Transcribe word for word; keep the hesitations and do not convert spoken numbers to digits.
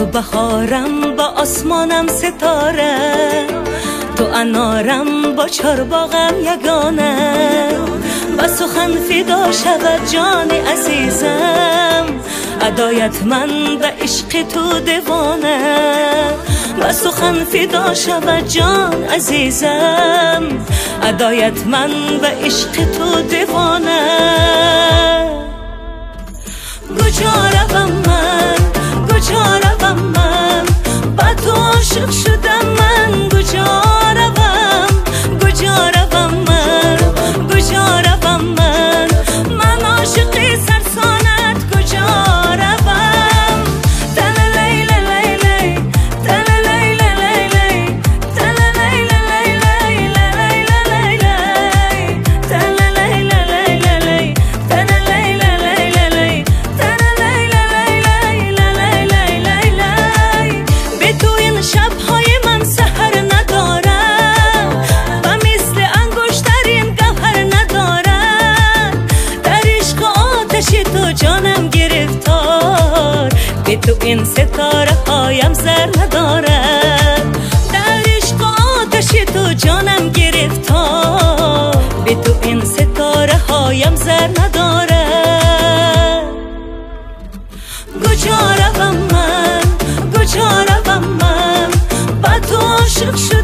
تو بهارم با آسمانم ستاره، تو انارم با چارباغم یگانه. و سخن فدا شود جان عزیزم، ادایت من به عشق تو دیوانه. و سخن فدا شود جان عزیزم، ادایت من به عشق تو دیوانه. کجا روم من، کجا روم من، با تو عاشق شدم من. کجا روم، کجا روم من، کجا روم من، من عاشقی سرسانت کجا روم. تن لیل لیلی، تن لیل لیلی، تن لیل لیلی، لیل لیلی، تن لیل لیلی، تن لیل لیلی، تن لیل لیلی، لیل لیلی. به تو این شب‌های من سحر ندارم، و مثل انگشترین گوهر ندارم. در عشق آتشی تو جانم گرفتار، به تو این ستاره هایم زر ندارم. در عشق آتشی تو جانم گرفتار، به تو این ستاره هایم زر ندارم. کجا روم من، کجا روم من، با تو عاشق شدم